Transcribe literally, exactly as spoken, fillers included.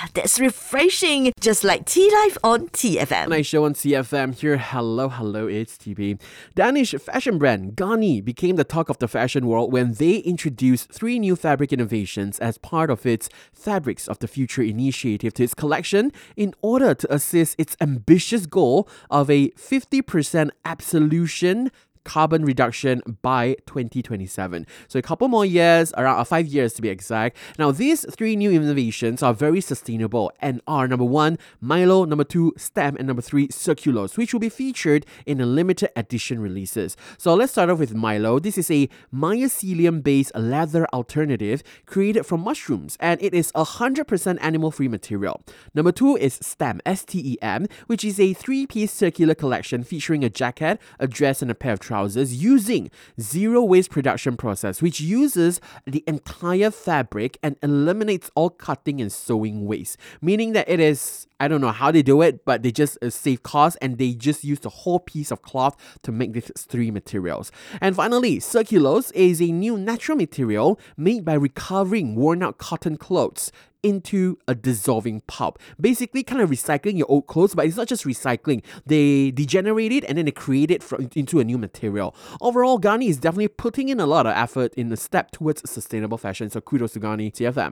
that's refreshing, just like Tea Life on T F M. Nice show on T F M here. Hello, hello, it's T P. Danish fashion brand Garni became the talk of the fashion world when they introduced three new fabric innovations as part of its Fabrics of the Future initiative to its collection in order to assist its ambitious goal of a fifty percent absolution carbon reduction by twenty twenty-seven. So a couple more years, around uh, five years to be exact. Now, these three new innovations are very sustainable and are number one, Mylo, number two, Stem, and number three, Circulose, which will be featured in a limited edition releases. So let's start off with Mylo. This is a mycelium-based leather alternative created from mushrooms, and it is a one hundred percent animal-free material. Number two is Stem, S T E M, which is a three-piece circular collection featuring a jacket, a dress, and a pair of trousers using zero waste production process, which uses the entire fabric and eliminates all cutting and sewing waste, meaning that it is, I don't know how they do it, but they just uh, save costs and they just use the whole piece of cloth to make these three materials. And finally, Circulose is a new natural material made by recovering worn out cotton clothes into a dissolving pulp. Basically kind of recycling your old clothes, but it's not just recycling. They degenerate it and then they create it from, into a new material. Overall, Garni is definitely putting in a lot of effort in the step towards sustainable fashion. So kudos to Garni, T F M.